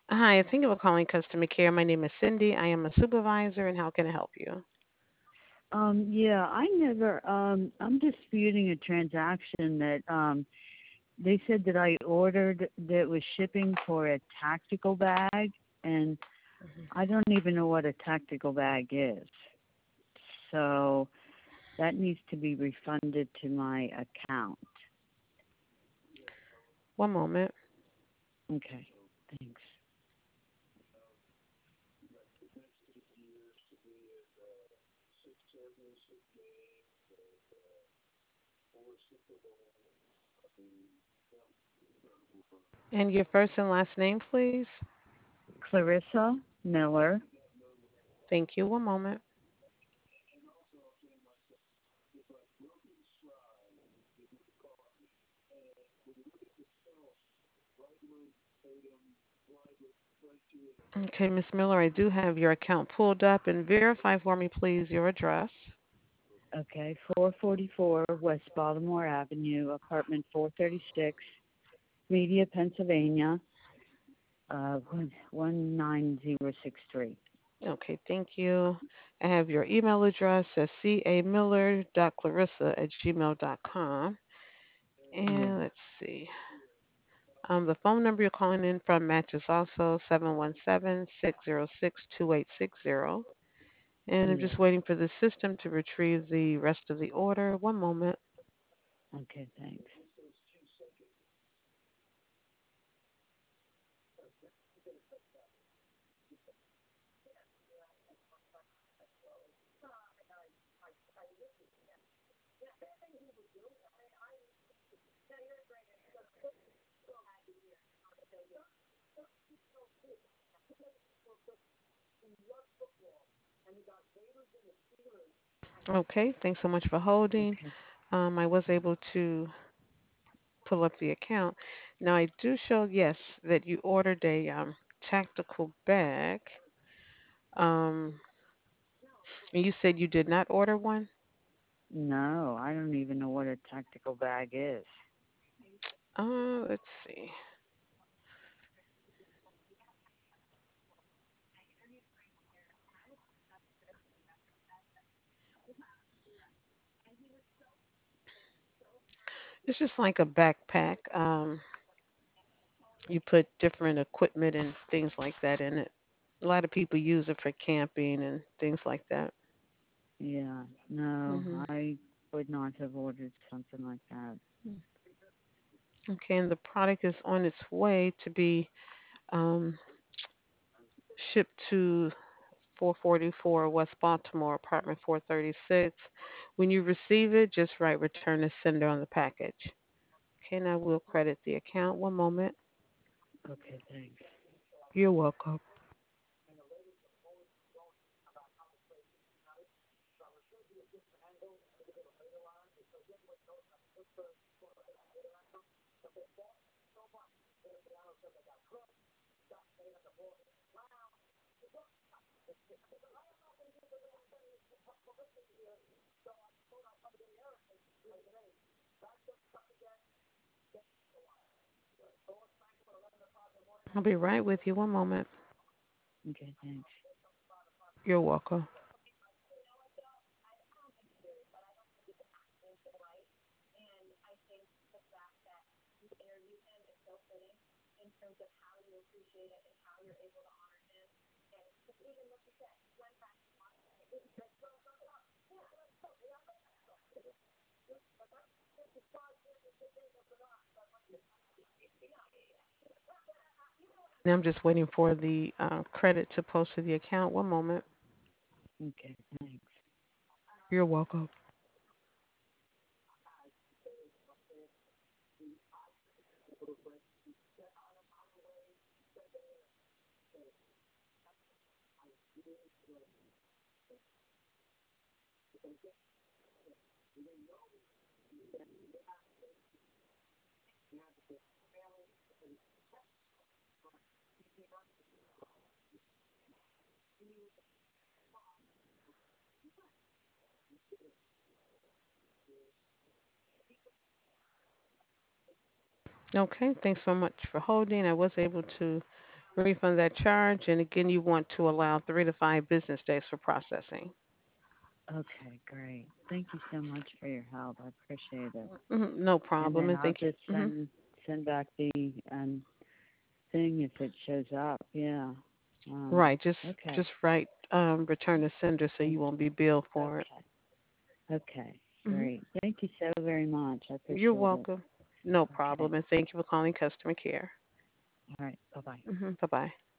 Hi, thank you for calling customer care. My name is Cindy. I am a supervisor, and how can I help you? Yeah, I'm disputing a transaction that they said that I ordered that was shipping for a tactical bag, and I don't even know what a tactical bag is. So that needs to be refunded to my account. One moment. Okay, thanks. And your first and last name, please. Clarissa Miller. Thank you. One moment. Okay, Miss Miller, I do have your account pulled up and verify for me, please, your address. Okay, 444 West Baltimore Avenue, apartment 436, Media, Pennsylvania, 19063. Okay, thank you. I have your email address as camiller.clarissa@gmail.com. Yeah. And let's see. The phone number you're calling in from matches also 717-606-2860. And I'm Yes. just waiting for the system to retrieve the rest of the order. One moment. Okay, thanks. Okay, thanks so much for holding. Okay. I was able to pull up the account. Now, I do show, yes, that you ordered a tactical bag. Um, and you said you did not order one? No, I don't even know what a tactical bag is. Let's see. It's just like a backpack. You put different equipment and things like that in it. A lot of people use it for camping and things like that. Yeah, no, hmm I would not have ordered something like that. Okay, and the product is on its way to be um, shipped to 444 West Baltimore, apartment 436. When you receive it, just write return to sender on the package. Okay, now we'll credit the account. One moment. Okay, thanks. You're welcome. I'll be right with you. One moment. Okay, thanks. You're welcome. Now I'm just waiting for the credit to post to the account. One moment. Okay, thanks. You're welcome. Okay, thanks so much for holding. I was able to refund that charge, and again, you want to allow 3 to 5 business days for processing. Okay, great. Thank you so much for your help. I appreciate it. No And problem, then and I'll thank you. just send back the thing if it shows up. Yeah. Um. Right, just Okay. write return to sender so Thank you won't you. be billed for it. Okay. Okay. hmm Great. Thank you so very much. I You're appreciate it. welcome. No Okay. problem, and thank you for calling customer care. All right. Bye bye. Bye bye.